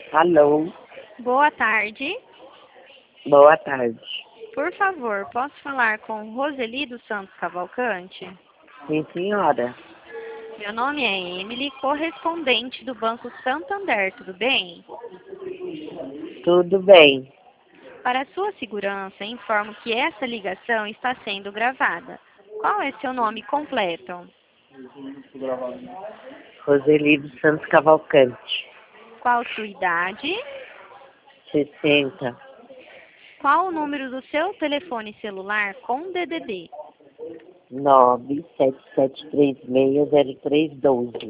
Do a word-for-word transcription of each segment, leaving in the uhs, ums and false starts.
Alô, Boa tarde. boa tarde. Por favor, posso falar com Roseli dos Santos Cavalcante? Sim, senhora. Meu nome é Emily, correspondente do Banco Santander, tudo bem? Tudo bem. Para sua segurança, informo que essa ligação está sendo gravada. Qual é seu nome completo? Roseli dos Santos Cavalcante. Qual sua idade? sessenta. Qual o número do seu telefone celular com D D D? nove sete sete três seis zero três um dois.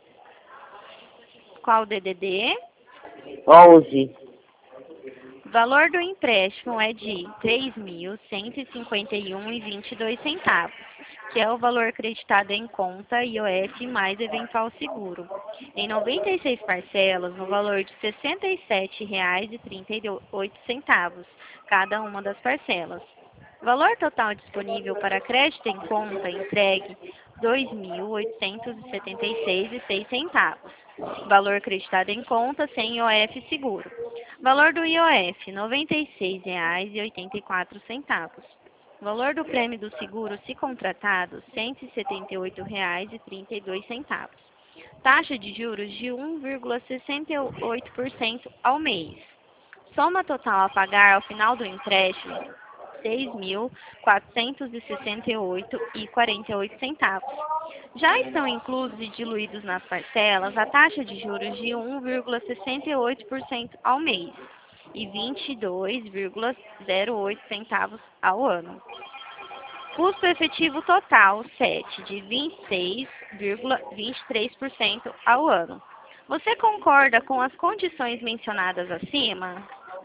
Qual D D D? onze. O valor do empréstimo é de três mil cento e cinquenta e um reais e vinte e dois centavos, que é o valor acreditado em conta I O F mais eventual seguro, em noventa e seis parcelas no valor de sessenta e sete reais e trinta e oito centavos, cada uma das parcelas. O valor total disponível para crédito em conta entregue dois mil oitocentos e setenta e seis reais e seis centavos. Valor acreditado em conta sem I O F seguro. Valor do I O F, noventa e seis reais e oitenta e quatro centavos. Valor do prêmio do seguro, se contratado, cento e setenta e oito reais e trinta e dois centavos. Taxa de juros de um vírgula sessenta e oito por cento ao mês. Soma total a pagar ao final do empréstimo, seis mil quatrocentos e sessenta e oito reais e quarenta e oito centavos. Já estão inclusos e diluídos nas parcelas a taxa de juros de um vírgula sessenta e oito por cento ao mês e vinte e dois vírgula zero oito centavos ao ano. Custo efetivo total sete de vinte e seis vírgula vinte e três por cento ao ano. Você concorda com as condições mencionadas acima?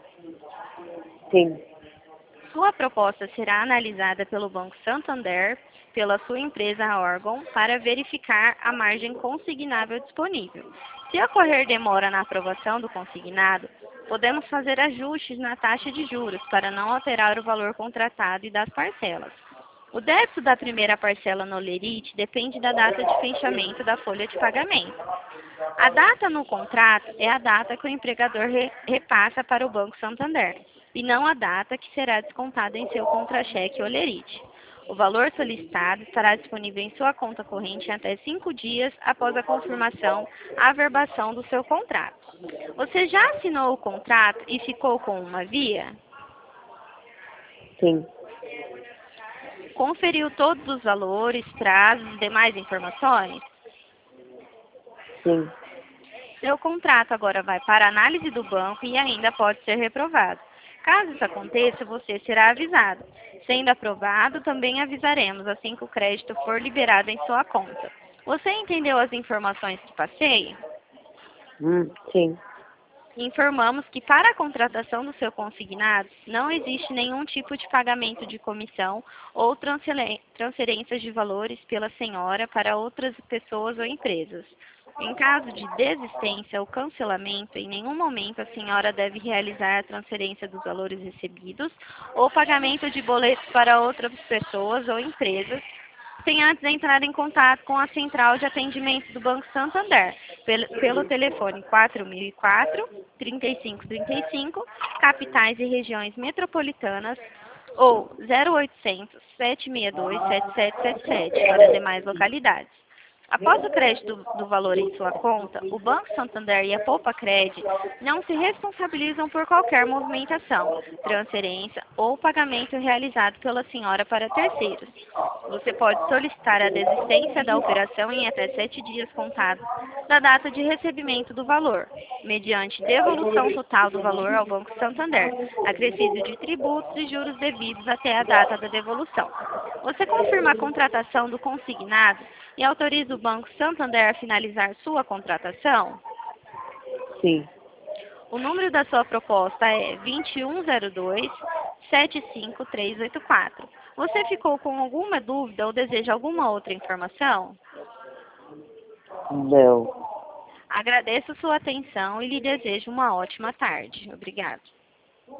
Sim. Sua proposta será analisada pelo Banco Santander, pela sua empresa órgão, para verificar a margem consignável disponível. Se ocorrer demora na aprovação do consignado, podemos fazer ajustes na taxa de juros para não alterar o valor contratado e das parcelas. O débito da primeira parcela no Lerite depende da data de fechamento da folha de pagamento. A data no contrato é a data que o empregador re repassa para o Banco Santander, e não a data que será descontada em seu contra-cheque ou Lerite. O valor solicitado estará disponível em sua conta corrente em até cinco dias após a confirmação, averbação do seu contrato. Você já assinou o contrato e ficou com uma via? Sim. Conferiu todos os valores, prazos e demais informações? Sim. Seu contrato agora vai para análise do banco e ainda pode ser reprovado. Caso isso aconteça, você será avisado. Sendo aprovado, também avisaremos assim que o crédito for liberado em sua conta. Você entendeu as informações que passei? Hum, sim. Informamos que para a contratação do seu consignado, não existe nenhum tipo de pagamento de comissão ou transferências de valores pela senhora para outras pessoas ou empresas. Em caso de desistência ou cancelamento, em nenhum momento a senhora deve realizar a transferência dos valores recebidos ou pagamento de boletos para outras pessoas ou empresas, sem antes entrar em contato com a central de atendimento do Banco Santander, pelo, pelo telefone quatro mil e quatro, trinta e cinco trinta e cinco, capitais e regiões metropolitanas, ou zero oitocentos, sete seis dois, sete sete sete sete para demais localidades. Após o crédito do valor em sua conta, o Banco Santander e a Poupa Cred não se responsabilizam por qualquer movimentação, transferência ou pagamento realizado pela senhora para terceiros. Você pode solicitar a desistência da operação em até sete dias contados da data de recebimento do valor, mediante devolução total do valor ao Banco Santander, acrescido de tributos e juros devidos até a data da devolução. Você confirma a contratação do consignado e autoriza o Banco Santander a finalizar sua contratação? Sim. O número da sua proposta é vinte e um zero dois, sete cinco três oito quatro. Você ficou com alguma dúvida ou deseja alguma outra informação? Não. Agradeço sua atenção e lhe desejo uma ótima tarde. Obrigada.